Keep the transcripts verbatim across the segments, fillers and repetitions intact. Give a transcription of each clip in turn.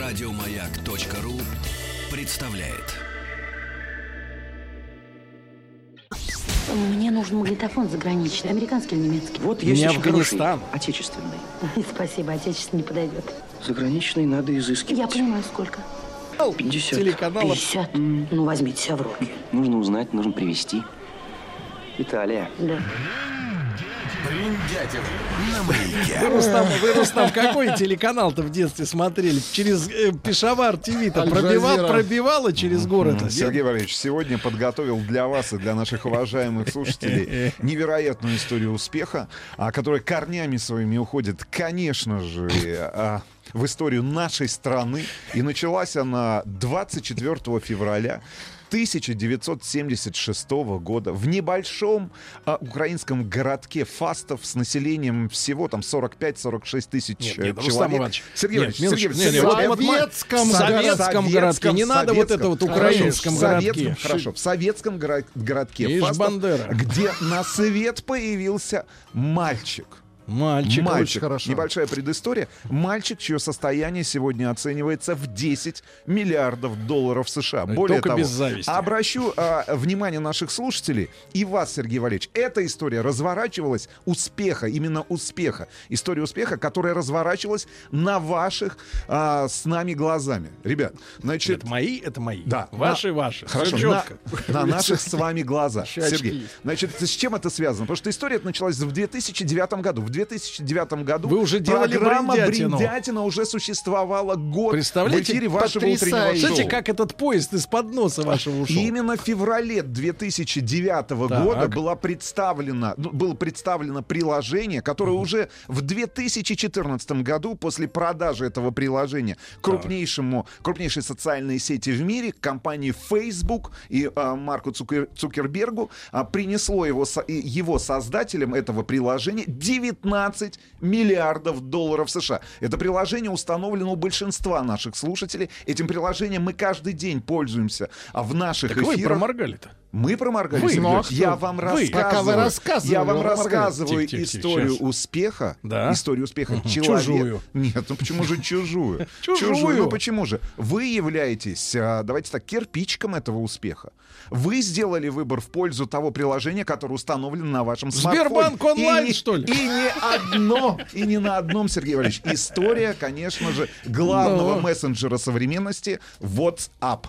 Радиомаяк.ру представляет. Мне нужен магнитофон заграничный, американский или немецкий? Вот есть Не очень Афганистан. хороший, отечественный. Спасибо, отечественный не подойдет. Заграничный надо изыскивать. Я понимаю, сколько. пятьдесят. Телеканалов. пятьдесят? Mm. Ну, возьмите себя в руки. Нужно узнать, нужно привезти. Италия. Да. Бриндятин на Маяке. Вы, Рустам, вы, Рустам, какой телеканал-то в детстве смотрели? Через э, Пешавар ТВ-то пробивал, пробивало через город. Сергей Валерьевич, сегодня подготовил для вас и для наших уважаемых слушателей невероятную историю успеха, которая корнями своими уходит, конечно же, в историю нашей страны. И началась она двадцать четвёртого февраля тысяча девятьсот семьдесят шестого года в небольшом а, украинском городке Фастов с населением всего там сорок пять - сорок шесть тысяч Нет, человек. нет, Рустам Иванович, Сергей нет, Иванович, Сергей минуточку, Иванович, не, не, вот Сергей в советском городке, не надо вот это вот украинском советском, городке. Хорошо, в советском горо- городке Ишь, Фастов, Бандера. где на свет появился мальчик. Мальчик, Мальчик. очень хорошо. Небольшая предыстория. Мальчик, чье состояние сегодня оценивается в десять миллиардов долларов США. Да, Более только того, без зависти. обращу а, внимание наших слушателей и вас, Сергей Валерьевич. Эта история разворачивалась успеха, именно успеха. История успеха, которая разворачивалась на ваших а, с нами глазами. Ребят, значит... Это мои, это мои. Да. Ваши, на, ваши. Хорошо, Всё на, чётко. на наших с вами глазах. Щечки. Сергей, значит, с чем это связано? Потому что история эта началась в две тысячи девятом году. В две тысячи девятом году Вы уже делали программа «Бриндятину». «Бриндятина» уже существовала год Представляете, в эфире вашего утреннего шоу. Слушайте, как этот поезд из-под носа вашего ушел. И именно в феврале две тысячи девятого Так. года было представлено, ну, было представлено приложение, которое уже в две тысячи четырнадцатом году после продажи этого приложения крупнейшему, крупнейшей социальной сети в мире, компании Facebook и а, Марку Цукер, Цукербергу, а, принесло его, со, и его создателям этого приложения девятнадцать миллиардов долларов США. Это приложение установлено у большинства наших слушателей. Этим приложением мы каждый день пользуемся, а в наших Так вы эфирах... проморгали-то. Мы проморгались. Вы, Сергей ну, а Ильич. Я кто? вам Вы. рассказываю. Пока вы рассказывали, я вам вы проморгались. рассказываю Тихо, тихо, тихо, историю сейчас. успеха. Да. Историю успеха Угу. человека. Чужую. Нет, ну почему же чужую? Чужую. Ну почему же? Вы являетесь, а, давайте так, кирпичиком этого успеха. Вы сделали выбор в пользу того приложения, которое установлено на вашем смартфоне. Сбербанк онлайн, И не- что ли? И не одно, и не на одном, Сергей Валерьевич. История, конечно же, главного Ну. мессенджера современности — WhatsApp.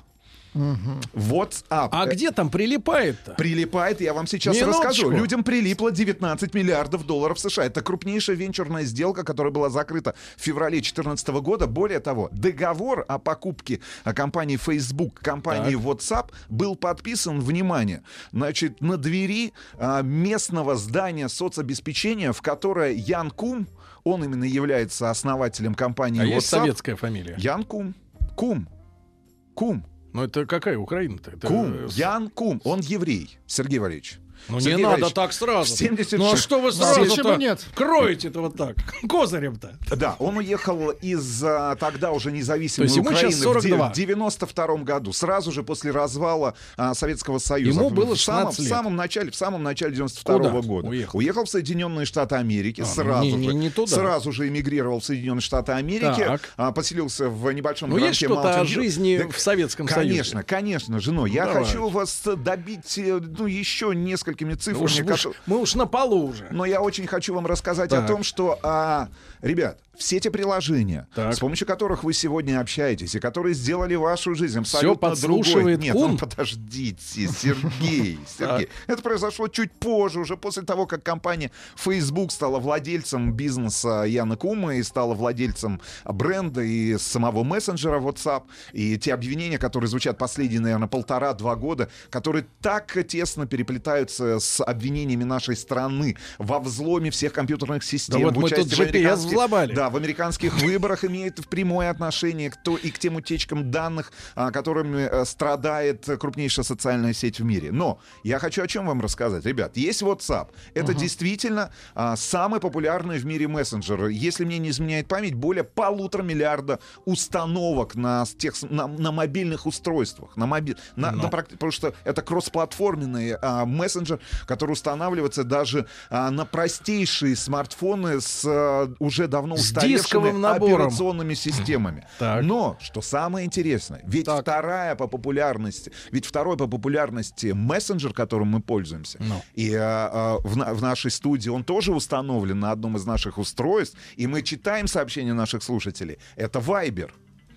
WhatsApp. А где там прилипает-то? Прилипает, я вам сейчас Минуточку. расскажу. Людям прилипло девятнадцать миллиардов долларов США. Это крупнейшая венчурная сделка, которая была закрыта в феврале две тысячи четырнадцатого года. Более того, договор о покупке компании Facebook, компании Так. WhatsApp был подписан, внимание, значит, на двери а, местного здания соцобеспечения, в которое Ян Кум, он именно является основателем компании А WhatsApp. есть советская фамилия? Ян Кум. Кум. Кум. Ну это какая Украина-то? Это, Кум, э, с- Ян Кум, он еврей, Сергей Валерьевич. Ну Сергей не надо Валерьевич, так сразу. в семьдесят Ну а шесть что вы Да, сразу почему нет? Кроете-то вот так. Козырем-то. Да, он уехал из а, тогда уже независимой То есть ему Украины сейчас сорок два. в девяносто втором году, сразу же после развала а, Советского Союза. Ему В- было в самом, шестнадцать лет. в самом начале, в самом начале девяносто второго Куда года. уехал? Уехал в Соединенные Штаты Америки, А, ну, сразу не- же. не- не туда. Сразу же эмигрировал в Соединенные Штаты Америки, Так. а, поселился в небольшом Ну есть городке что-то о Маунтин-Вью. жизни Да, в Советском Союзе? Конечно, конечно, жено. Я Давайте. хочу вас добить э, ну, еще несколькими цифрами. Уж- уж- которые- мы уж на полу уже. Но я очень хочу вам рассказать Так. о том, что, а, ребят, все те приложения, Так. с помощью которых вы сегодня общаетесь, и которые сделали вашу жизнь абсолютно подслушивает другой. Нет, Кум? ну подождите, Сергей, Сергей. Это произошло чуть позже, уже после того, как компания Facebook стала владельцем бизнеса Яна Кума и стала владельцем бренда и самого мессенджера WhatsApp. И те обвинения, которые звучат последние, наверное, полтора-два года, которые так тесно переплетаются с обвинениями нашей страны во взломе всех компьютерных систем. Да вот в мы тут участии в джи пи эс американских- взломали. Да, в американских выборах имеет прямое отношение к, то, и к тем утечкам данных, а, которыми а, страдает крупнейшая социальная сеть в мире. Но я хочу о чем вам рассказать. Ребят, есть WhatsApp. Это uh-huh. действительно а, самый популярный в мире мессенджер. Если мне не изменяет память, более полутора миллиарда установок на, тех, на, на мобильных устройствах. На моби... на, Но. на, потому что это кроссплатформенный а, мессенджер, мессенджер, который устанавливается даже а, на простейшие смартфоны с а, уже давно устаревшими операционными системами. Так. Но, что самое интересное, ведь Так. вторая по популярности, ведь второй по популярности мессенджер, которым мы пользуемся, Ну. и а, а, в, на- в нашей студии он тоже установлен на одном из наших устройств, и мы читаем сообщения наших слушателей, это Viber.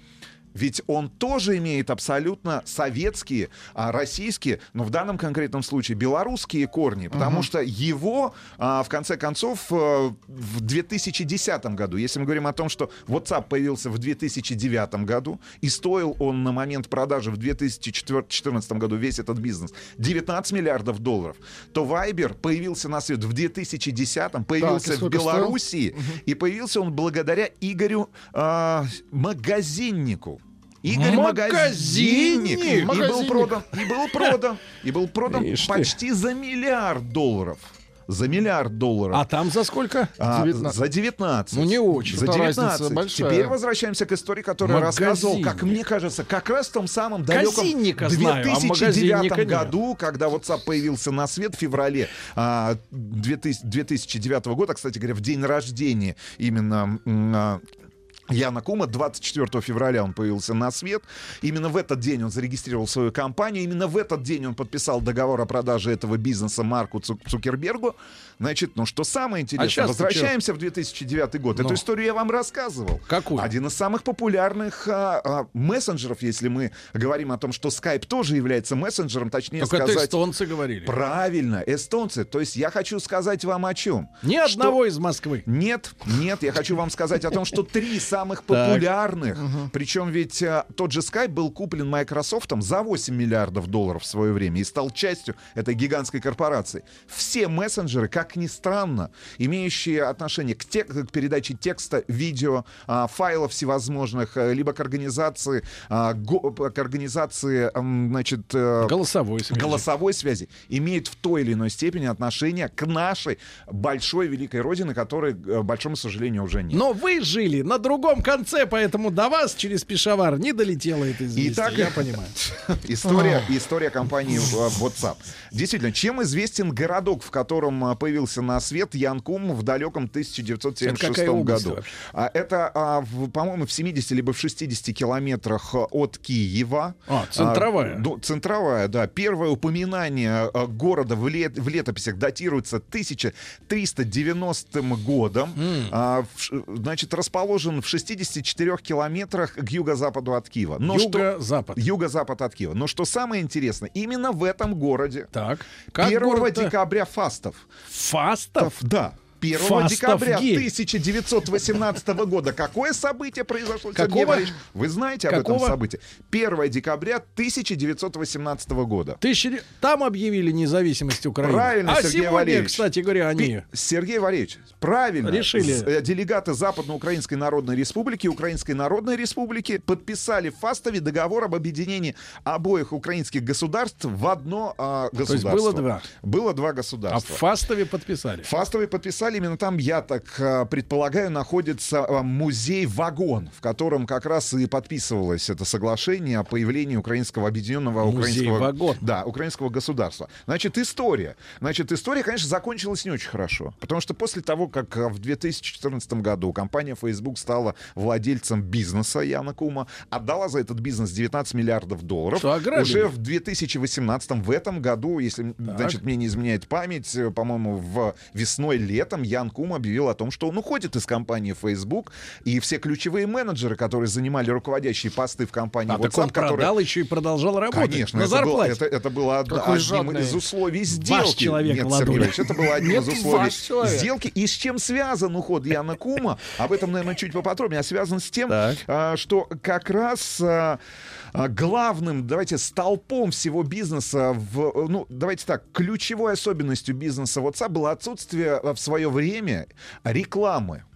Ведь он тоже имеет абсолютно советские, а, российские, но в данном конкретном случае белорусские корни, потому что его, а, в конце концов, а, в две тысячи десятом году, если мы говорим о том, что WhatsApp появился в две тысячи девятом году, и стоил он на момент продажи в две тысячи четырнадцатом году, весь этот бизнес, девятнадцать миллиардов долларов, то Viber появился на свет в две тысячи десятом, появился и в сколько стоил? Белоруссии, и появился он благодаря Игорю а, Магазиннику. Игорь Магазинник! Магазинник. И был Магазинник. продан, и был продан, и был продан Ишь ты. почти за миллиард долларов. За миллиард долларов. А там за сколько? А, девятнадцать. за девятнадцать. Ну, не очень. За Это разница девятнадцать. большая. Теперь возвращаемся к истории, которую я рассказывал, как Магазинник. мне кажется, как раз в том самом далеком Казинника знаю, а две тысячи магазинника девятом нет. году, когда WhatsApp появился на свет в феврале а, две тысячи девятого года, кстати говоря, в день рождения именно... м, а, Яна Кума, двадцать четвёртого февраля он появился на свет. Именно в этот день он зарегистрировал свою компанию. Именно в этот день он подписал договор о продаже этого бизнеса Марку Цу- Цукербергу. Значит, ну что самое интересное, А сейчас-то возвращаемся в две тысячи девятый год. Ну. Эту историю я вам рассказывал. Какую? Один из самых популярных а, а, мессенджеров, если мы говорим о том, что Skype тоже является мессенджером, точнее Только это сказать... эстонцы говорили. Правильно, эстонцы. То есть я хочу сказать вам о чем. Ни Что- одного из Москвы. Нет, нет, я хочу вам сказать о том, что три самых популярных, причем ведь а, тот же Skype был куплен Microsoft за восемь миллиардов долларов в свое время и стал частью этой гигантской корпорации. Все мессенджеры, как ни странно, имеющие отношение к, тек- к передаче текста, видео, а, файлов всевозможных, а, либо к организации, а, го- к организации, ам, значит, э, Голосовой связи. голосовой связи, имеют в той или иной степени отношение к нашей большой великой родине, которой, к большому сожалению, уже нет. Но вы жили на другом конце, поэтому до вас через Пешавар не долетело это известие. Итак, я понимаю. История, история компании э, WhatsApp. Действительно, чем известен городок, в котором э, появился на свет Ян Кум в далеком тысяча девятьсот семьдесят Это какая шестом область году? вообще? А, Это, а, в- по-моему, в семидесяти либо в шестидесяти километрах э, от Киева. А, центровая. А, ну, центровая, да. Первое упоминание э, города в, лет- в летописях датируется тысяча триста девяностым годом. А, в ш- значит, расположен в шестидесяти четырёх километрах к юго-западу от Киева. Но что- Юго-запад. Юго-запад от Киева. Но что самое интересное, именно в этом городе Так. Как первого город-то? декабря Фастов. Фастов? Да. первого Фастов декабря гей. тысяча девятьсот восемнадцатого года. Какое событие произошло? Какого? Сергей Валерьевич? Вы знаете об Какого? этом событии? первого декабря тысяча девятьсот восемнадцатого года. Тысяча... Там объявили независимость Украины. Правильно, а Сергей сегодня, Валерьевич. кстати говоря, они... Пи- Сергей Валерьевич, правильно. Решили. З- э, Делегаты Западноукраинской Народной Республики и Украинской Народной Республики подписали в Фастове договор об объединении обоих украинских государств в одно а, государство. было два. Было два А в государства. Фастове подписали. Фастовые подписали, именно там, я так а, предполагаю, находится а, музей-вагон, в котором как раз и подписывалось это соглашение о появлении украинского объединенного украинского, Музей-вагон. да, украинского государства. Значит, история. Значит, история, конечно, закончилась не очень хорошо, потому что после того, как а, в две тысячи четырнадцатом году компания Facebook стала владельцем бизнеса Яна Кума, отдала за этот бизнес девятнадцать миллиардов долларов. Что, ограбили? Уже в две тысячи восемнадцатом, в этом году, если, значит, мне не изменяет память, э, по-моему, в весной-летом Ян Кум объявил о том, что он уходит из компании Facebook, и все ключевые менеджеры, которые занимали руководящие посты в компании А так WhatsApp, он продал которые... еще и продолжал работать. Конечно, на это было, зарплате. это, это было одно- Какой одним жадный. из условий сделки. человек, Нет, Владуля. Сергей Ильич, это было одним из Нет, условий ваш человек. сделки. И с чем связан уход Яна Кума? Об этом, наверное, чуть поподробнее. А связан с тем, Так. а, что как раз а, а, главным, давайте, столпом всего бизнеса, в, ну, давайте так, ключевой особенностью бизнеса WhatsApp было отсутствие а, в свое время рекламы.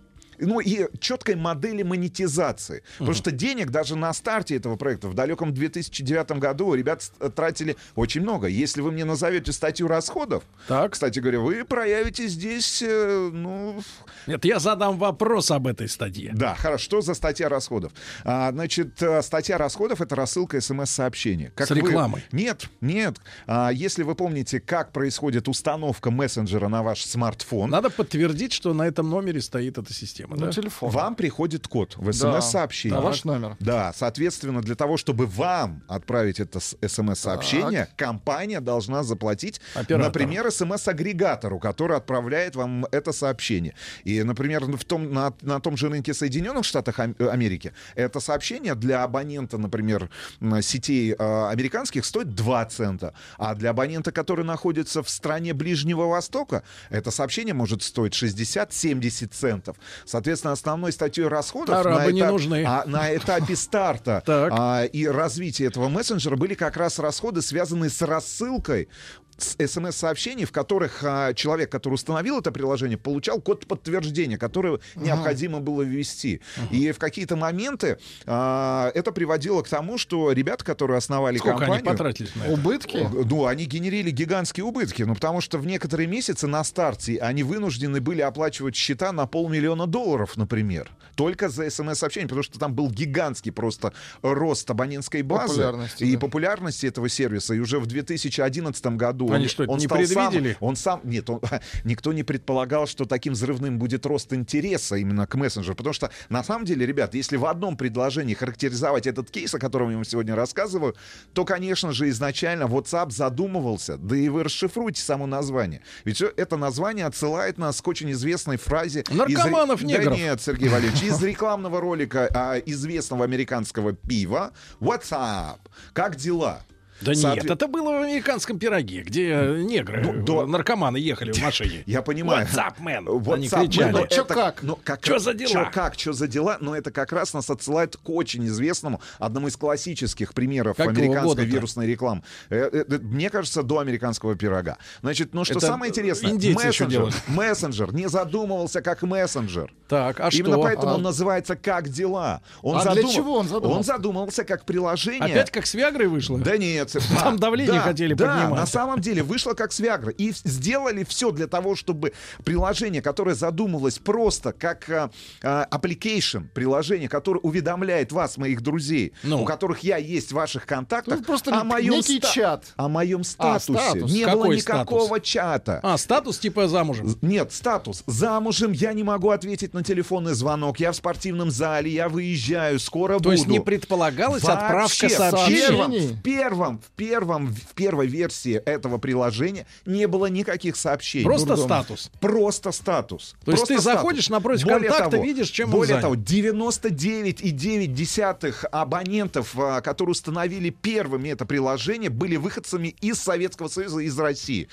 ну и четкой модели монетизации. Uh-huh. Потому что денег даже на старте этого проекта в далеком две тысячи девятом году ребята тратили очень много. Если вы мне назовете статью расходов, так. кстати говоря, вы проявите здесь, э, ну... Нет, я задам вопрос об этой статье. Да, хорошо. Что за статья расходов? А, значит, статья расходов — это рассылка смс-сообщения. Как С рекламой? Вы... Нет, нет. А, если вы помните, как происходит установка мессенджера на ваш смартфон... Надо подтвердить, что на этом номере стоит эта система. На да? телефон. Вам приходит код в смс-сообщение. Да, на ваш номер. Да, соответственно, для того, чтобы вам отправить это смс-сообщение, так. компания должна заплатить, оператору. Например, смс-агрегатору, который отправляет вам это сообщение. И, например, в том, на, на том же рынке Соединенных Штатов Америки это сообщение для абонента, например, сетей э, американских стоит два цента, а для абонента, который находится в стране Ближнего Востока, это сообщение может стоить шестьдесят-семьдесят центов. Соответственно, основной статьей расходов на, не этап, нужны. а, на этапе старта а, и развития этого мессенджера были как раз расходы, связанные с рассылкой смс-сообщений, в которых а, человек, который установил это приложение, получал код подтверждения, который uh-huh. необходимо было ввести. Uh-huh. И в какие-то моменты а, это приводило к тому, что ребята, которые основали Сколько компанию... они потратились на это? Убытки? Ну, они генерили гигантские убытки, ну, потому что в некоторые месяцы на старте они вынуждены были оплачивать счета на полмиллиона долларов, например, только за смс-сообщение, потому что там был гигантский просто рост абонентской базы популярности, и да. популярности этого сервиса. И уже в две тысячи одиннадцатом году Они он, что, это он не стал предвидели? Сам, он сам... Нет, он, никто не предполагал, что таким взрывным будет рост интереса именно к мессенджеру. Потому что, на самом деле, ребят, если в одном предложении характеризовать этот кейс, о котором я вам сегодня рассказываю, то, конечно же, изначально WhatsApp задумывался, да и вы расшифруйте само название. Ведь это название отсылает нас к очень известной фразе... Наркоманов, из... негров. Да нет, Сергей Валерьевич, из рекламного ролика а, известного американского пива WhatsApp. Как дела? Да Соответ... нет, это было в американском пироге, где негры, ну, до... наркоманы ехали в машине. Я понимаю. WhatsApp, man. WhatsApp, Они кричали. Ну, чё как? Ну, как? Чё за дела? Чё как? Чё за дела? Но это как раз нас отсылает к очень известному, одному из классических примеров Какого американской года-то? вирусной рекламы. Мне кажется, до американского пирога. Значит, ну что это самое интересное, мессенджер, мессенджер не задумывался как мессенджер. Так, а Именно что? поэтому а... он называется «Как дела?». Он а задум... для чего он задумался? Он задумался как приложение. Опять как с Виагрой вышло? Да нет. Там давление да, хотели да, поднимать. на самом деле вышло как с Виагрой. И сделали все для того, чтобы приложение, которое задумывалось просто как а, а, application, приложение, которое уведомляет вас, моих друзей, ну. у которых я есть в ваших контактах, ну, просто о моем, некий ста- чат. о моем статусе. А, статус. Не Какой было никакого статус? чата. А, статус типа замужем? Нет, статус. Замужем, я не могу ответить на телефонный звонок, я в спортивном зале, я выезжаю, скоро То буду. есть не предполагалась Вообще, отправка в сообщений? В первом, в первом, в первой версии этого приложения не было никаких сообщений. Просто Дурдом. статус? Просто статус. То есть Просто ты статус. заходишь напротив Более контакта, того, видишь, чем он Более занят. того, девяносто девять целых девять десятых абонентов, а, которые установили первыми это приложение, были выходцами из Советского Союза, из России.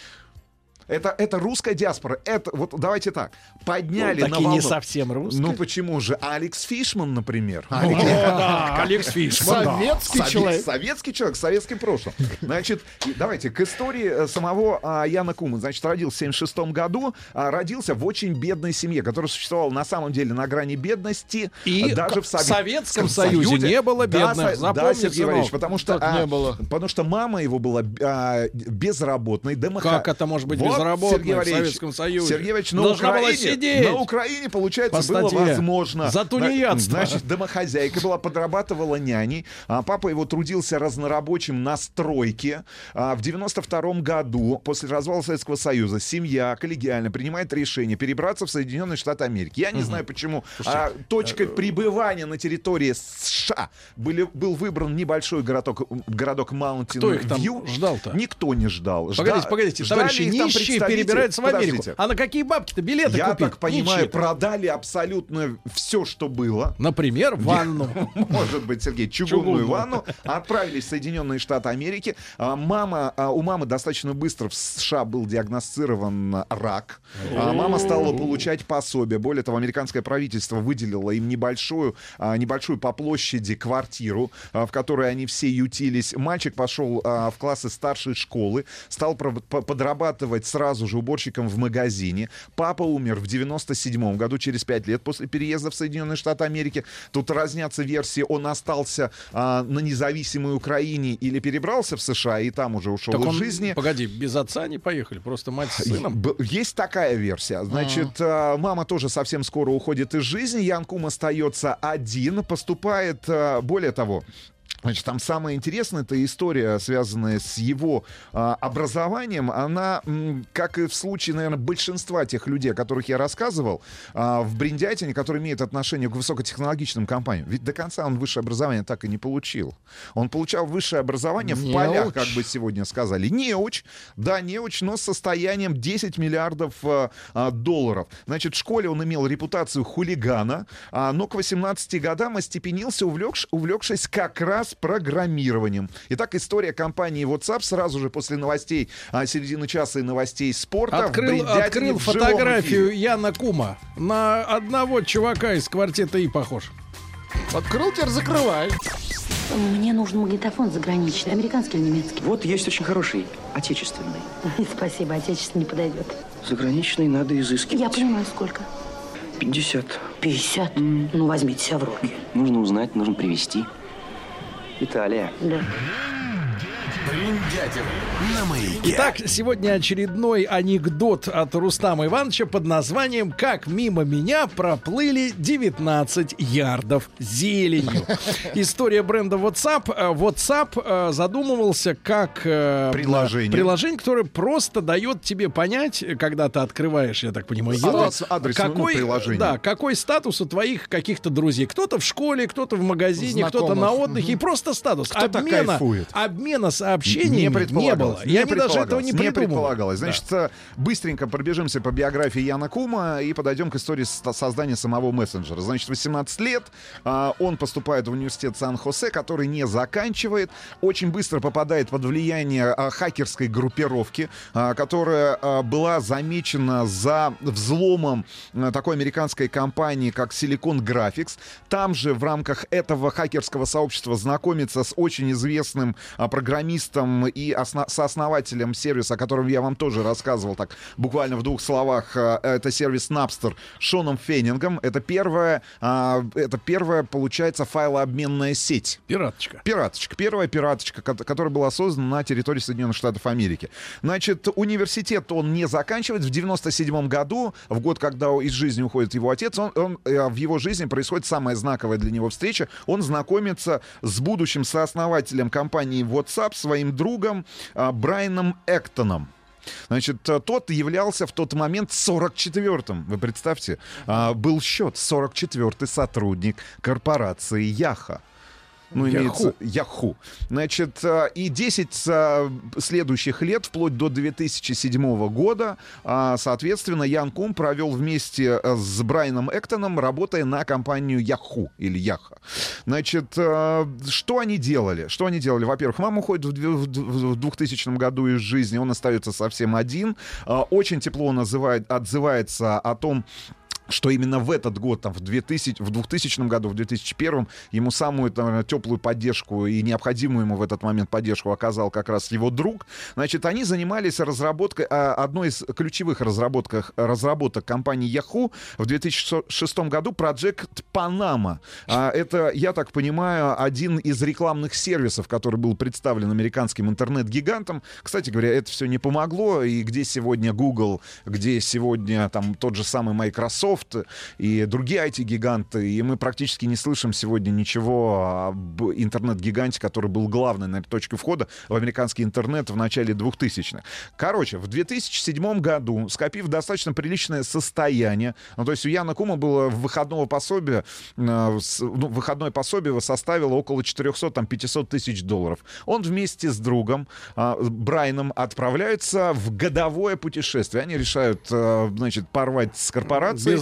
Это, это русская диаспора. Это, вот давайте так, подняли ну, на таки волну. не совсем русская. Ну почему же? Алекс Фишман, например. О, да, Алекс Фишман. Советский Совет- человек. Советский человек, с советским прошлым. Значит, давайте к истории самого а, Яна Кумана. Значит, родился в семьдесят шестом году, а, родился в очень бедной семье, которая существовала на самом деле на грани бедности. И даже в, Совет... в Советском Союзе не было бедных. Да, Запомни, да, Сергей сынок. Валерьевич, потому что, Так не а, было. потому что мама его была а, безработной. Домоха... Как это может быть Вот, безработной Сергей в Валерьевич, Советском Союзе? Сергей Валерьевич, на Должна была Украине, сидеть. на Украине, получается, По было статье возможно. за тунеядство. Значит, домохозяйка была, подрабатывала няней. А папа его трудился разнорабочим на стройке. А в девяносто втором году, после развала Советского Союза, семья коллегиально принимает решение перебраться в Соединенные Штаты Америки. Я не угу. знаю, почему а, точкой пребывания на территории США были, был выбран небольшой городок, городок Маунтин Кто их там Вью. ждал-то? Никто не ждал. Погодите, Жда... погодите, ждали товарищи, их там нищие представители. перебираются в Америку. Подождите. А на какие бабки-то билеты Я купить? так понимаю, Нищие-то. продали абсолютно все, что было. Например, ванну. Может быть, Сергей, чугунную Чугунную. ванну. Отправились в Соединенные Штаты Америки. А, Мама, а, у мамы достаточно быстро в США был диагностирован рак. А, Мама стала получать пособие. Более того, американское правительство выделило им небольшую, а, небольшую по площади квартиру, а, в которой они все ютились. Мальчик пошел а, в классы старшей школы, стал про- по- подрабатывать сразу же уборщиком в магазине. Папа умер в девяносто седьмом году, через пять лет после переезда в Соединенные Штаты Америки. Тут разнятся версии, он остался а, на независимой Украине или перебрался в США и там уже ушел так из он, жизни. Погоди, без отца не поехали, просто мать с сыном? Есть такая версия. Значит, а. мама тоже совсем скоро уходит из жизни, Ян Кум остается один, поступает, более того, значит, там самое интересное, это история, связанная с его а, образованием. Она, м, как и в случае, наверное, большинства тех людей, о которых я рассказывал, а, в Бриндятине, которые имеют отношение к высокотехнологичным компаниям. Ведь до конца он высшее образование так и не получил. Он получал высшее образование в полях, как бы сегодня сказали. Неуч, да, неуч, но с состоянием десять миллиардов а, а, долларов. Значит, в школе он имел репутацию хулигана, а, но к восемнадцати годам остепенился, увлекш, увлекшись как раз программированием. Итак, история компании WhatsApp сразу же после новостей а, середины часа и новостей спорта. Открыл, открыл фотографию Яна Кума. На одного чувака из квартета И похож. Открыл, теперь закрывай. Мне нужен магнитофон заграничный, американский или немецкий? Вот есть очень хороший, отечественный. Спасибо, отечественный не подойдет. Заграничный надо изыскивать. Я понимаю, сколько? пятьдесят. пятьдесят? Mm. Ну, возьмите себя в руки. Нужно узнать, нужно привезти. Италия. Да. Бриндятин на Маяке. Итак, сегодня очередной анекдот от Рустама Ивановича под названием «Как мимо меня проплыли девятнадцать ярдов зеленью». История бренда WhatsApp. WhatsApp задумывался как приложение. приложение, которое просто дает тебе понять, когда ты открываешь, я так понимаю, его, адрес, адрес, какой, ну, да, какой статус у твоих каких-то друзей. Кто-то в школе, кто-то в магазине, знакомых. Кто-то на отдыхе. Угу. И просто статус. Кто-то обмена, кайфует. обмена сообщениями не, не было. Не Я не даже этого не, не придумал. предполагалось. Значит, да. быстренько пробежимся по биографии Яна Кума и подойдем к истории создания самого мессенджера. Значит, восемнадцать лет, а, он поступает в университет Сан-Хосе, который не заканчивает, очень быстро попадает под влияние а, хакерской группировки, а, которая а, была замечена за взломом а, такой американской компании, как Silicon Graphics. Там же в рамках этого хакерского сообщества знакомится с очень известным а, программистом и осно- сооснователем сервиса, о котором я вам тоже рассказывал, так буквально в двух словах. Это сервис Napster Шоном Феннингом. Это первая, это первая, получается, файлообменная сеть. Пираточка. Пираточка. Первая пираточка, которая была создана на территории Соединенных Штатов Америки. Значит, университет он не заканчивает. В девяносто седьмом году, в год, когда из жизни уходит его отец, он, он, в его жизни происходит самая знаковая для него встреча. Он знакомится с будущим сооснователем компании WhatsApp, своим другом а, Брайаном Эктоном. Значит, тот являлся в тот момент сорок четвёртым. Вы представьте, а, был счет сорок четвёртый сотрудник корпорации Яха. Ну, имеется Yahoo. Значит, и десять следующих лет, вплоть до две тысячи седьмого года, соответственно, Ян Кум провел вместе с Брайаном Эктоном, работая на компанию Yahoo или Яха. Значит, что они делали? Что они делали? Во-первых, мама уходит в двухтысячном году из жизни, он остается совсем один. Очень тепло он отзывает, отзывается о том, что именно в этот год, там, в, двухтысячном, в двухтысячном году, в две тысячи первом, ему самую там, теплую поддержку и необходимую ему в этот момент поддержку оказал как раз его друг. Значит, они занимались разработкой, одной из ключевых разработок, разработок компании Yahoo в две тысячи шестом году, Project Panama. Это, я так понимаю, один из рекламных сервисов, который был представлен американским интернет-гигантом. Кстати говоря, это все не помогло, и где сегодня Google, где сегодня там тот же самый Microsoft, и другие ай ти-гиганты, и мы практически не слышим сегодня ничего об интернет-гиганте, который был главной, наверное, точкой входа в американский интернет в начале двухтысячных. Короче, в две тысячи седьмом году, скопив достаточно приличное состояние, ну, то есть у Яна Кума было выходного пособия, ну, выходное пособие составило около четыреста-пятьсот тысяч долларов. Он вместе с другом Брайаном отправляются в годовое путешествие. Они решают, значит, порвать с корпорацией. Без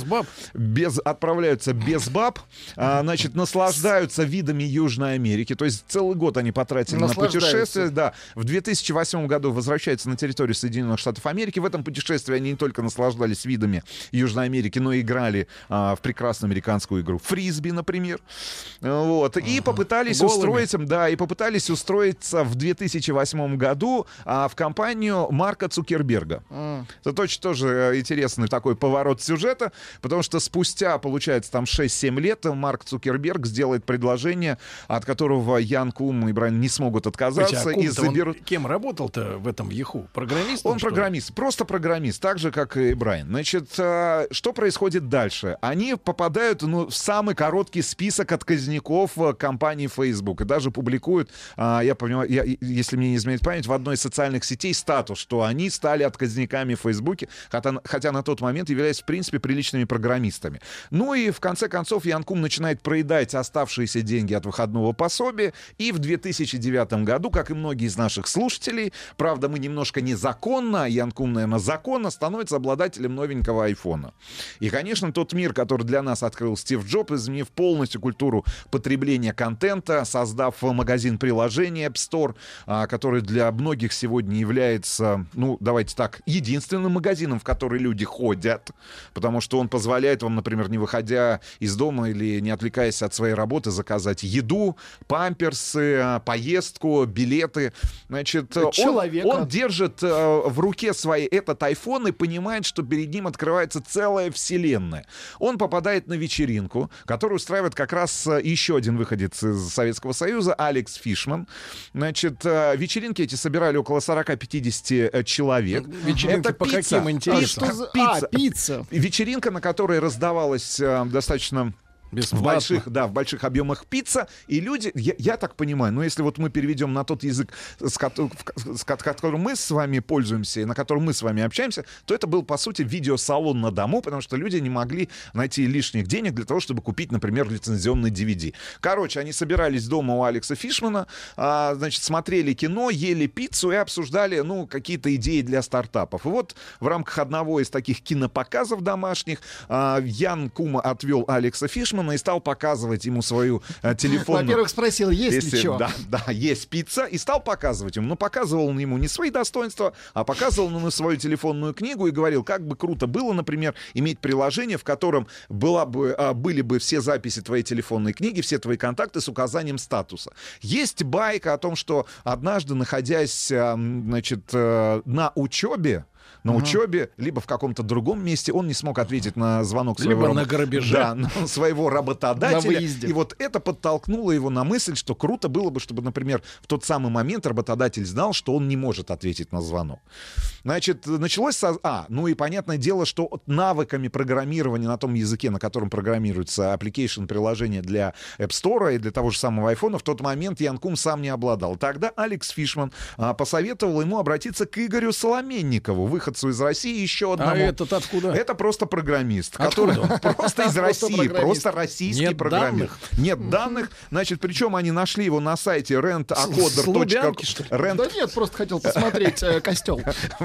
баб. Без, отправляются без баб, а, значит, наслаждаются видами Южной Америки. То есть целый год они потратили на путешествие. Да. В две тысячи восьмом году возвращаются на территорию Соединенных Штатов Америки. В этом путешествии они не только наслаждались видами Южной Америки, но и играли а, в прекрасную американскую игру фрисби, например. Вот. И попытались Голыми. устроиться, да, и попытались устроиться в две тысячи восьмом году а, в компанию Марка Цукерберга. Mm. Это точно тоже интересный такой поворот сюжета, потому что спустя, получается, там шесть-семь лет Марк Цукерберг сделает предложение, от которого Ян Кум и Брайан не смогут отказаться. А И Кум-то он заберут... кем работал-то в этом Яху? Программистом? Он что ли? программист, просто программист, так же, как и Брайан. Значит, э, что происходит дальше? Они попадают, ну, в самый короткий список отказников э, компании Facebook и даже публикуют, э, я понимаю, я, если мне не изменяет память, в одной из социальных сетей статус, что они стали отказниками в Фейсбуке, хотя, хотя на тот момент являлись, в принципе, приличными программистами. Ну и в конце концов Ян Кум начинает проедать оставшиеся деньги от выходного пособия, и в две тысячи девятом году, как и многие из наших слушателей, правда, мы немножко незаконно, Ян Кум, наверное, законно, становится обладателем новенького айфона. И, конечно, тот мир, который для нас открыл Стив Джобс, изменив полностью культуру потребления контента, создав магазин приложений App Store, который для многих сегодня является, ну, давайте так, единственным магазином, в который люди ходят, потому что он позволяет вам, например, не выходя из дома или не отвлекаясь от своей работы, заказать еду, памперсы, поездку, билеты. Значит, он, он держит э, в руке своей этот айфон и понимает, что перед ним открывается целая вселенная. Он попадает на вечеринку, которую устраивает как раз еще один выходец из Советского Союза, Алекс Фишман. Значит, э, вечеринки эти собирали около сорок-пятьдесят человек. Вечеринки это по пицца. каким интересам? А, что за... Пицца. а, пицца. Вечеринка, на которой раздавалась э, достаточно... В больших, да, в больших объемах пицца. И люди, я, я так понимаю, ну, если вот мы переведем на тот язык, с, ко- с которым мы с вами пользуемся, и на котором мы с вами общаемся, то это был, по сути, видеосалон на дому, потому что люди не могли найти лишних денег для того, чтобы купить, например, лицензионный ди ви ди. Короче, они собирались дома у Алекса Фишмана, а, значит, смотрели кино, ели пиццу и обсуждали, ну, какие-то идеи для стартапов. И вот в рамках одного из таких кинопоказов домашних а, Ян Кум отвел Алекса Фишмана и стал показывать ему свою э, телефонную... Во-первых, спросил, есть Если, ли что. Да, да, есть пицца. И стал показывать ему. Но показывал он ему не свои достоинства, а показывал ему свою телефонную книгу и говорил, как бы круто было, например, иметь приложение, в котором была бы, а, были бы все записи твоей телефонной книги, все твои контакты с указанием статуса. Есть байка о том, что однажды, находясь, а, значит, а, на учебе, на uh-huh. учебе, либо в каком-то другом месте, он не смог ответить на звонок своего... Либо на грабеже. Да, на своего работодателя. На выезде. И вот это подтолкнуло его на мысль, что круто было бы, чтобы, например, в тот самый момент работодатель знал, что он не может ответить на звонок. Значит, началось... Со... А, ну и понятное дело, что навыками программирования на том языке, на котором программируется application, приложение для App Store и для того же самого iPhone, в тот момент Ян Кум сам не обладал. Тогда Алекс Фишман а, посоветовал ему обратиться к Игорю Соломенникову, выходцу из России, еще одному. А этот откуда? Это просто программист, Откуда? который просто из России, программист. просто российский Нет программист. данных? Нет данных. Значит, причем они нашли его на сайте rent a coder точка Лубянки, что ли? rent. Да нет, просто хотел посмотреть э, костел.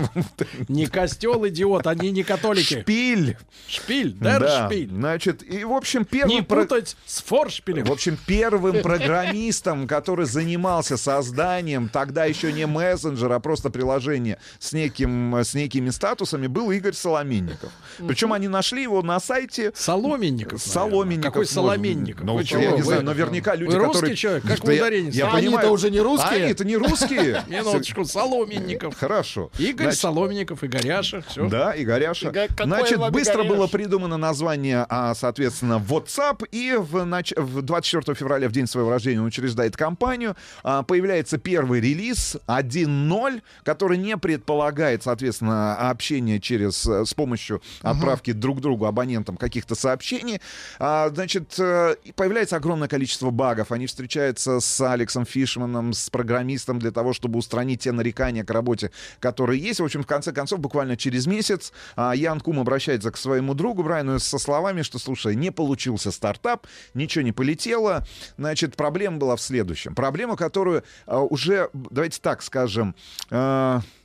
Не костел, идиот, они не католики. Шпиль. Шпиль, дер Да. шпиль. Значит, и, в общем, первым... Не про- путать с форшпилем. В общем, первым программистом, который занимался созданием тогда еще не мессенджера, а просто приложения с, неким, с некими статусами, был Игорь Соломенников. Причем они нашли его на сайте... Соломенников. Соломенников. Какой может. Соломенников? Ну, Вы я чего? не Вы- знаю, наверняка люди, Вы русский которые... человек? Как Да вы я- ударение я А они-то понимаю. уже не русские? А они-то не русские. Минуточку, Соломенников. Хорошо. Игорь Значит, Соломенников, Игоряша, все. Да, Игоряша. Иго- какой Значит, вам быстро Игоряш? было придумано название, а, соответственно, WhatsApp. И в, нач... в двадцать четвёртого февраля, в день своего рождения, он учреждает компанию. А, появляется первый релиз один ноль, который не предполагает, соответственно, общение через, с помощью отправки uh-huh. друг другу, абонентам, каких-то сообщений. А, значит, э, появляется огромное количество багов. Они встречаются с Алексом Фишманом, с программистом для того, чтобы устранить те нарекания к работе, которые есть. В общем, в конце концов, буквально через месяц а, Ян Кум обращается к своему другу Брайану со словами, что, слушай, не получился стартап, ничего не полетело. Значит, проблема была в следующем. Проблема, которую а, уже, давайте так скажем... А,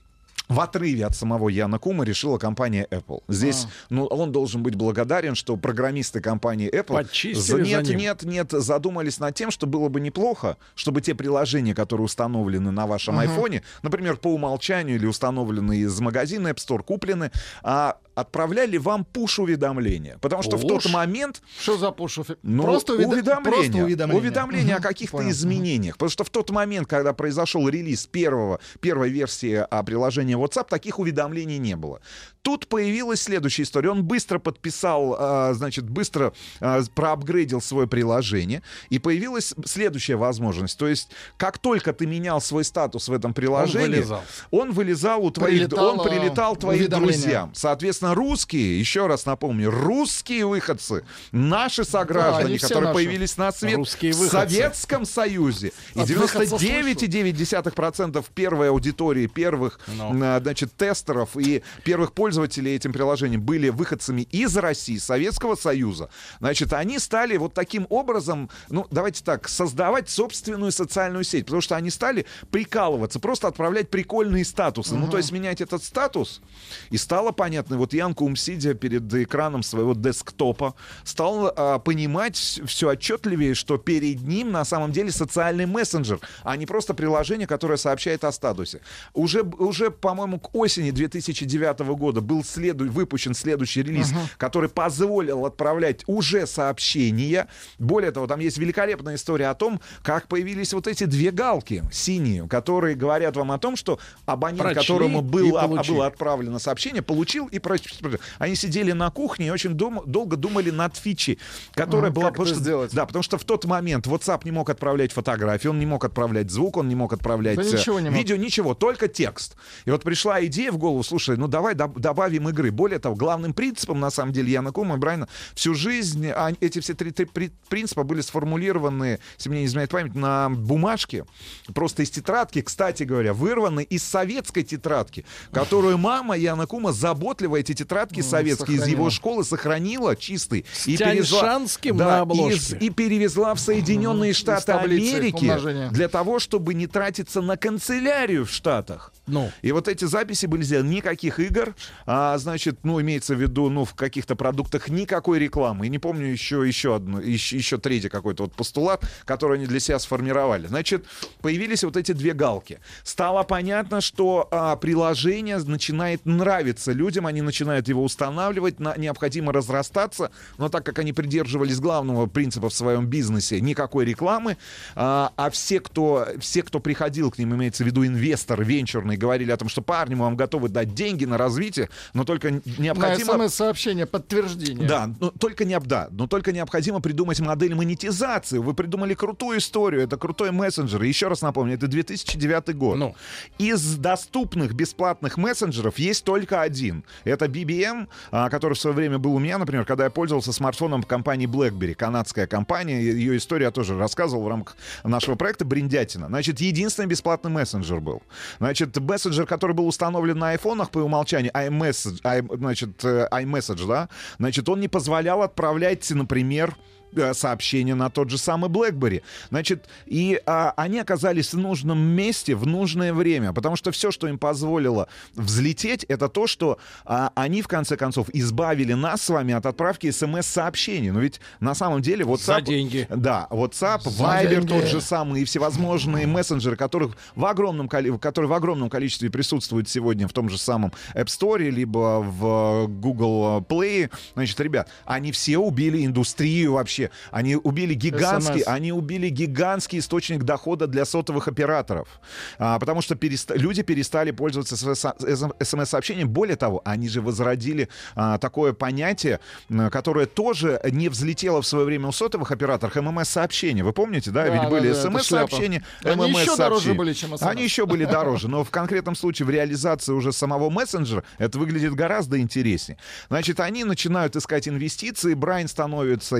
в отрыве от самого Яна Кума решила компания Apple. Здесь, а. ну, он должен быть благодарен, что программисты компании Apple Подчистили нет, за ним. нет, нет, задумались над тем, что было бы неплохо, чтобы те приложения, которые установлены на вашем uh-huh. айфоне, например, по умолчанию или установлены из магазина App Store, куплены, а, отправляли вам пуш-уведомления. Потому что Пуш? в тот момент... Что за пуш? Ну, просто, уведо... уведомления. просто уведомления. Уведомления uh-huh. о каких-то Понял. изменениях. Потому что в тот момент, когда произошел релиз первого, первой версии приложения WhatsApp, таких уведомлений не было. Тут появилась следующая история. Он быстро подписал, а, значит, быстро а, проапгрейдил свое приложение, и появилась следующая возможность. То есть, как только ты менял свой статус в этом приложении, он вылезал, он вылезал у твоих, Прилетало он прилетал твоим друзьям. Соответственно, русские, еще раз напомню, русские выходцы, наши сограждане, да, которые наши. появились на свет в Советском Союзе, и девяносто девять целых девять десятых процента первой аудитории, первых, no. значит, тестеров и первых пользователей этим приложением были выходцами из России, Советского Союза. Значит, они стали вот таким образом, ну, давайте так, создавать собственную социальную сеть, потому что они стали прикалываться, просто отправлять прикольные статусы. Uh-huh. Ну, то есть менять этот статус. И стало понятно, вот Ян Кум, сидя перед экраном своего десктопа, стал а, понимать все отчетливее, что перед ним на самом деле социальный мессенджер, а не просто приложение, которое сообщает о статусе. Уже, уже по-моему, к осени две тысячи девятого года был следу... выпущен следующий релиз, uh-huh. который позволил отправлять уже сообщения. Более того, там есть великолепная история о том, как появились вот эти две галки синие, которые говорят вам о том, что абонент, Прочли которому было, а, было отправлено сообщение, получил и прочил. Они сидели на кухне и очень дум... долго думали над фичей, которая uh-huh. была... Как потому, это что... сделать? Да, потому что в тот момент WhatsApp не мог отправлять фотографии, он не мог отправлять звук, он не мог отправлять да ничего не видео, мог. ничего, только текст. И вот пришла идея в голову, слушай, ну давай доб- добавим игры. Более того, главным принципом, на самом деле, Яна Кума и Брайана всю жизнь, а, эти все три, три принципа были сформулированы, если мне не изменяет память, на бумажке, просто из тетрадки, кстати говоря, вырваны из советской тетрадки, которую мама Яна Кума заботливо, эти тетрадки советские, из его школы сохранила чистой и перевезла, да, из, и перевезла в Соединенные Штаты Америки для того, чтобы не тратиться на канцелярию в Штатах. Ну. И вот эти записи были сделаны. Никаких игр, а, значит, ну, имеется в виду, ну, в каких-то продуктах никакой рекламы. И не помню еще, еще одну, еще, еще третий какой-то вот постулат, который они для себя сформировали. Значит, появились вот эти две галки. Стало понятно, что а, приложение начинает нравиться людям, они начинают его устанавливать, на, необходимо разрастаться, но так как они придерживались главного принципа в своем бизнесе, никакой рекламы, а, а все, кто, все, кто приходил к ним, имеется в виду инвесторы, венчурные, говорили о том, что парни, мы вам готовы дать деньги на развитие, но только необходимо... На смс-сообщение, подтверждение. Да, но только, не, да, но только необходимо придумать модель монетизации. Вы придумали крутую историю, это крутой мессенджер. И еще раз напомню, это две тысячи девятый год. Ну. Из доступных бесплатных мессенджеров есть только один. Это би би эм, который в свое время был у меня, например, когда я пользовался смартфоном компании BlackBerry, канадская компания. Ее историю я тоже рассказывал в рамках нашего проекта «Бриндятина». Значит, единственный бесплатный мессенджер был. Значит, мессенджер, который был установлен на айфонах по умолчанию, iMessage, i, значит, iMessage, да, значит, он не позволял отправлять, например, сообщения на тот же самый BlackBerry. Значит, и а, они оказались в нужном месте в нужное время, потому что все, что им позволило взлететь, это то, что а, они, в конце концов, избавили нас с вами от отправки смс-сообщений. Но ведь на самом деле WhatsApp... За деньги. Да, WhatsApp, За Viber деньги. тот же самый, и всевозможные мессенджеры, которых в огромном, которые в огромном количестве присутствуют сегодня в том же самом App Store, либо в Google Play. Значит, ребят, они все убили индустрию вообще. Они убили гигантский, они убили гигантский источник дохода для сотовых операторов. А, потому что переста- люди перестали пользоваться смс-сообщением. Более того, они же возродили а, такое понятие, которое тоже не взлетело в свое время у сотовых операторов, эм эм эс-сообщения. Вы помните, да? да Ведь да, были да, смс-сообщения, эм эм эс-сообщения. Они еще дороже были, чем эс эм эс. Они еще были дороже. Но в конкретном случае в реализации уже самого мессенджера это выглядит гораздо интереснее. Значит, они начинают искать инвестиции. Брайан становится, его друг,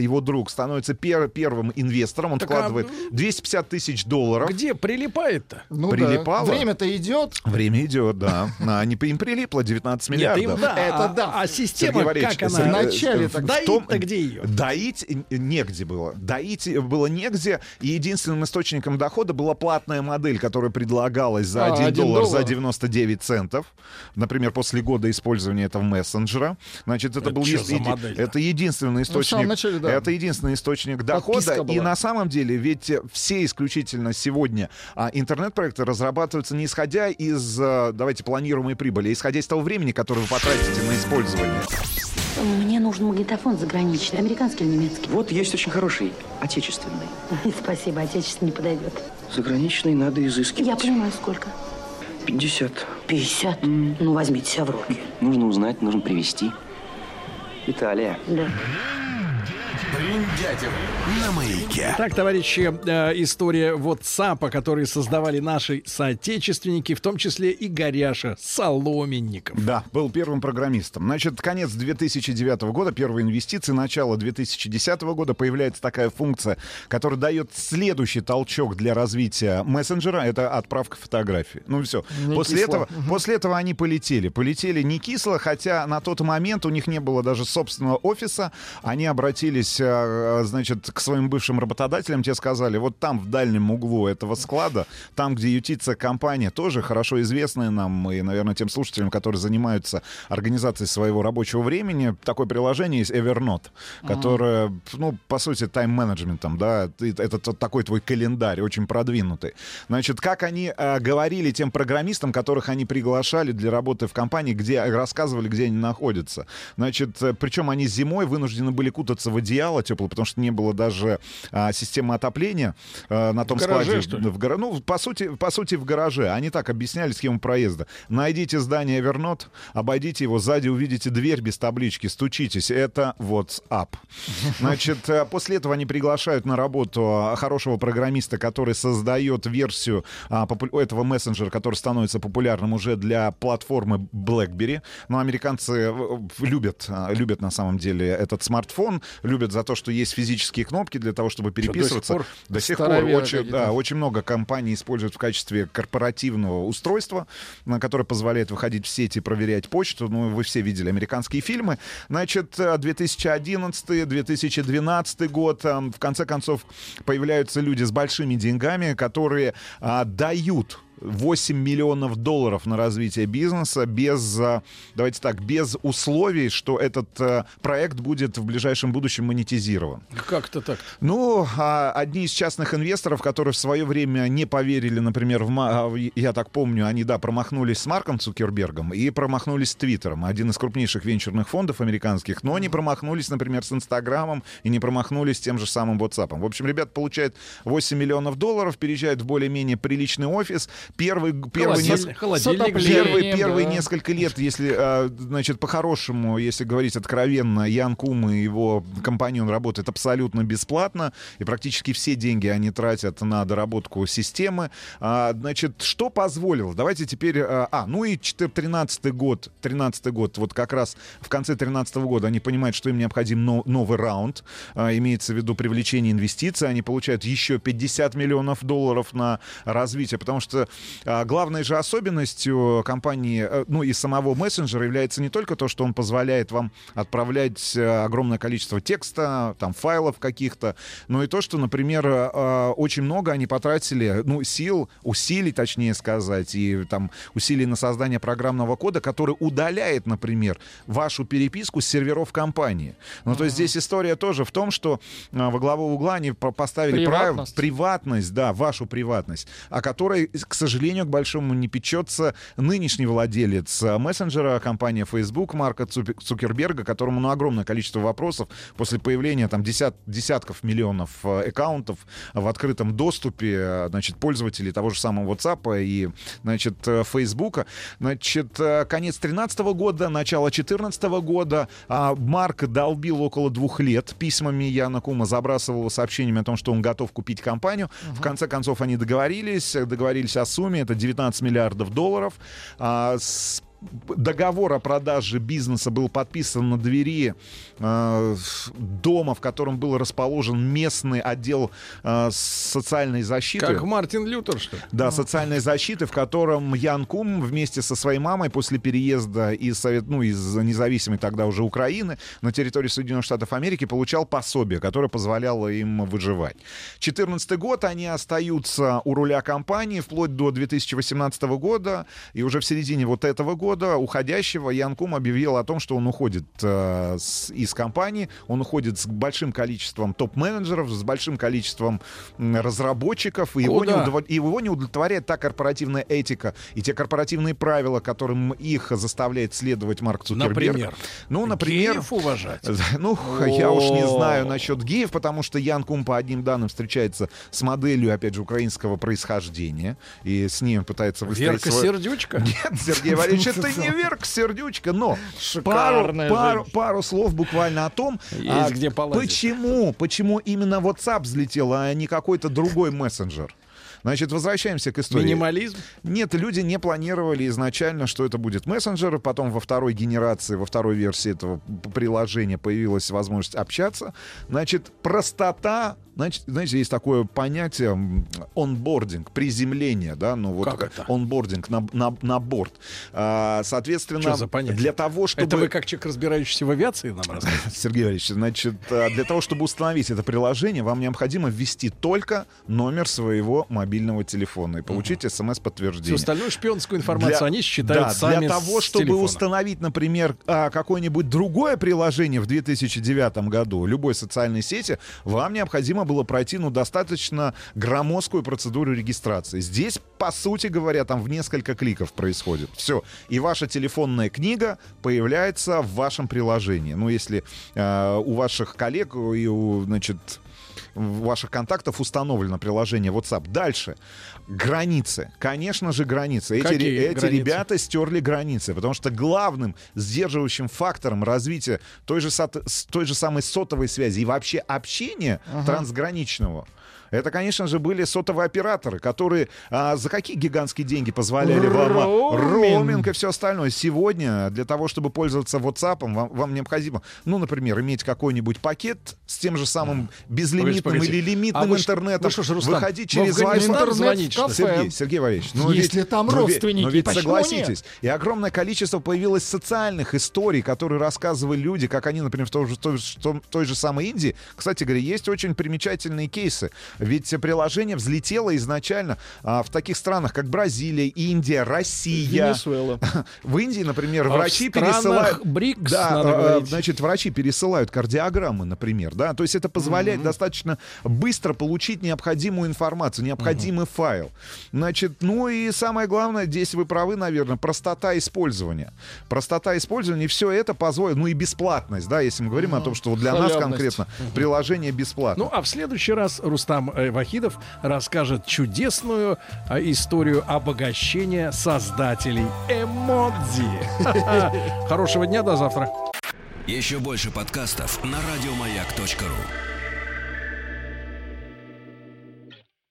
вдруг становится пер- первым инвестором. Он Так, вкладывает а... двести пятьдесят тысяч долларов. Где прилипает-то? Ну Прилипало? Да. Время-то идет. Время идет, да. А, не, им прилипло девятнадцать миллиардов. Нет, им, да. Это а, да. А система, Сергей как Валерьевич, она? в начале в так Доить-то где ее? Доить негде было. Доить было негде, и единственным источником дохода была платная модель, которая предлагалась за А, один один доллар доллар. за девяносто девять центов. Например, после года использования этого мессенджера. Значит, это, Это был чё е- за еди- модель-то? это единственный источник. самом начале, да. Это единственный источник дохода. Подписка И была. на самом деле, ведь все исключительно сегодня а, интернет-проекты разрабатываются не исходя из, а, давайте, планируемой прибыли, а исходя из того времени, которое вы потратите на использование. Мне нужен магнитофон заграничный, американский или немецкий. Вот есть очень хороший, отечественный. Спасибо, отечественный не подойдет. Заграничный надо изыскивать. Я понимаю, сколько. пятьдесят. пятьдесят? Ну, возьмите себя в руки. Нужно узнать, нужно привезти. Италия. Да. Бриндятин на маяке. Так, товарищи, э, история WhatsApp, который создавали наши соотечественники, в том числе и Горяша Соломенников. Да, был первым программистом. Значит, конец две тысячи девятого года, первые инвестиции, начало две тысячи десятого года появляется такая функция, которая дает следующий толчок для развития мессенджера. Это отправка фотографий. Ну все. Не После кисло. этого, Мгм. после этого они полетели. Полетели не кисло, хотя на тот момент у них не было даже собственного офиса. Они обратились, э, значит, к своим бывшим работодателям. Те сказали, вот там в дальнем углу этого склада, там, где ютится компания, тоже хорошо известная нам и, наверное, тем слушателям, которые занимаются организацией своего рабочего времени, такое приложение есть Evernote, которое, ну, по сути, тайм-менеджментом, да, это, это тот такой твой календарь, очень продвинутый. Значит, как они э, говорили тем программистам, которых они приглашали для работы в компании, где рассказывали, где они находятся. Значит, э, причем они зимой вынуждены были кутаться в одеяло теплое, потому что не было даже а, системы отопления а, на том В гараже, складе. что ли? В гара- Ну, по сути, по сути, в гараже. Они так объясняли схему проезда. Найдите здание Evernote, обойдите его, сзади увидите дверь без таблички, стучитесь. Это WhatsApp. Значит, э, после этого они приглашают на работу а, хорошего программиста, который создает версию а, попу- этого мессенджера, который становится популярным уже для платформы BlackBerry. Но американцы э, любят, а, любят на самом деле этот смартфон, любят за то, что есть физические кнопки для того, чтобы переписываться. пор? До сих пор Староверы очень, какие-то. да, очень много компаний используют в качестве корпоративного устройства, на которое позволяет выходить в сеть и проверять почту. Ну, вы все видели американские фильмы. Значит, две тысячи одиннадцатый - две тысячи двенадцатый год. а, В конце концов, появляются люди с большими деньгами, которые а, дают восемь миллионов долларов на развитие бизнеса без, а, давайте так, без условий, что этот а, проект будет в ближайшем будущем монетизирован. Как-то так. Ну, а, одни из частных инвесторов, которые в свое время не поверили, например, в, ма- а, я так помню, они, да, промахнулись с Марком Цукербергом и промахнулись с Твиттером, один из крупнейших венчурных фондов американских, но не промахнулись, например, с Инстаграмом и не промахнулись с тем же самым WhatsApp. В общем, ребята получают восемь миллионов долларов, переезжают в более-менее приличный офис. Первый, первый, Холодильник, неск- холодильник. отоплением, Первые, первые да. несколько лет, если, а, значит, по-хорошему, если говорить откровенно, Ян Кум и его компаньон работают абсолютно бесплатно, и практически все деньги они тратят на доработку системы. А, значит, что позволило? Давайте теперь... А, а, ну и тринадцатый год, тринадцатый год, вот как раз в конце тринадцатого года они понимают, что им необходим но- новый раунд, а, имеется в виду привлечение инвестиций, они получают еще пятьдесят миллионов долларов на развитие, потому что а, главной же особенностью компании, э, ну и самого мессенджера является не только то, что он позволяет вам отправлять э, огромное количество текста, там, файлов каких-то, но и то, что, например, э, очень много они потратили, ну, сил, усилий, точнее сказать, и там усилий на создание программного кода, который удаляет, например, вашу переписку с серверов компании. Ну, то есть здесь история тоже в том, что э, во главу угла они по- поставили правило, Приватность. приватность, да, вашу приватность, о которой, к сожалению, к большому не печется нынешний владелец э, мессенджера, компания Facebook, Марка Цу- Цукерберга, которому, ну, огромное количество вопросов после появления там десят, десятков миллионов э, аккаунтов в открытом доступе, э, значит, пользователей того же самого WhatsApp и, значит, э, Facebook. Значит, э, конец тринадцатого года, начало четырнадцатого года а, Марк долбил около двух лет письмами Яна Кума, забрасывал его сообщениями о том, что он готов купить компанию. Uh-huh. В конце концов они договорились, договорились о сумме, это девятнадцать миллиардов долларов. А, с договор о продаже бизнеса был подписан на двери э, дома, в котором был расположен местный отдел э, социальной защиты. Как Мартин Лютер, что ли? Да, социальной защиты, в котором Ян Кум вместе со своей мамой после переезда из, Совет, ну, из независимой тогда уже Украины на территорию Соединенных Штатов Америки получал пособие, которое позволяло им выживать. две тысячи четырнадцатый год, они остаются у руля компании вплоть до две тысячи восемнадцатого года, и уже в середине вот этого года, уходящего, Ян Кум объявил о том, что он уходит э, с, из компании, он уходит с большим количеством топ-менеджеров, с большим количеством м, разработчиков, и его, не удов... и его не удовлетворяет та корпоративная этика и те корпоративные правила, которым их заставляет следовать Марк Цукерберг. Например? Ну, например... Геев уважать? Ну, я уж не знаю насчет геев, потому что Ян Кум, по одним данным, встречается с моделью, опять же, украинского происхождения, и с ней он пытается выстроить Верка свой... Сердючка? Нет, Сергей Валерьевич, это не Верка Сердючка, но пару, пару, пару слов буквально о том, а, где почему, почему именно WhatsApp взлетел, а не какой-то другой мессенджер. Значит, возвращаемся к истории. Минимализм? Нет, люди не планировали изначально, что это будет мессенджер. Потом во второй генерации, во второй версии этого приложения появилась возможность общаться. Значит, простота. Значит, знаете, есть такое понятие онбординг, приземление, да, ну вот как это? онбординг на, на, на борт. А, соответственно, что за понятие? Для того, чтобы... Это вы как человек, разбирающийся в авиации, нам рассказываете? Сергей Валерьевич, значит, для того, чтобы установить это приложение, вам необходимо ввести только номер своего мобильного телефона и получить uh-huh. смс-подтверждение. Всю остальную шпионскую информацию для... они считают да, сами для того, с чтобы телефона. установить, например, какое-нибудь другое приложение в две тысячи девятом году, любой социальной сети, вам необходимо было пройти, ну, достаточно громоздкую процедуру регистрации. Здесь, по сути говоря, там в несколько кликов происходит. Все. И ваша телефонная книга появляется в вашем приложении. Ну, если э, у ваших коллег и у, значит, ваших контактов установлено приложение WhatsApp. Дальше. Границы. Конечно же, границы. Эти, эти границы? ребята стерли границы, потому что главным сдерживающим фактором развития той же, той же самой сотовой связи и вообще общения uh-huh. трансграничного, это, конечно же, были сотовые операторы, которые а, за какие гигантские деньги позволяли вам роуминг и все остальное. Сегодня для того, чтобы пользоваться WhatsApp, вам, вам необходимо, ну, например, иметь какой-нибудь пакет с тем же самым безлимитным погодите, погодите. или лимитным а интернетом, вы, вы что, выходить через Wi-Fi. Звонить, Сергей, Сергей Валерьевич, ну, если ведь, там ну, родственники, но ведь почему согласитесь, нет? И огромное количество появилось социальных историй, которые рассказывали люди, как они, например, в той же, той, той, той же самой Индии. Кстати говоря, есть очень примечательные кейсы. Ведь приложение взлетело изначально а, в таких странах, как Бразилия, Индия, Россия. Венесуэла. В Индии, например, а врачи в пересылают... БРИКС, да, надо а, говорить. значит, врачи пересылают кардиограммы, например, да, то есть это позволяет mm-hmm. достаточно быстро получить необходимую информацию, необходимый mm-hmm. файл. Значит, ну и самое главное, здесь вы правы, наверное, простота использования. Простота использования, и все это позволит, ну и бесплатность, да, если мы говорим mm-hmm. о том, что вот для Халявность. нас конкретно mm-hmm. приложение бесплатно. Ну, а в следующий раз Рустам э, Вахидов расскажет чудесную а, историю обогащения создателей эмодзи. Хорошего дня, до завтра. Еще больше подкастов на радиомаяк точка ру.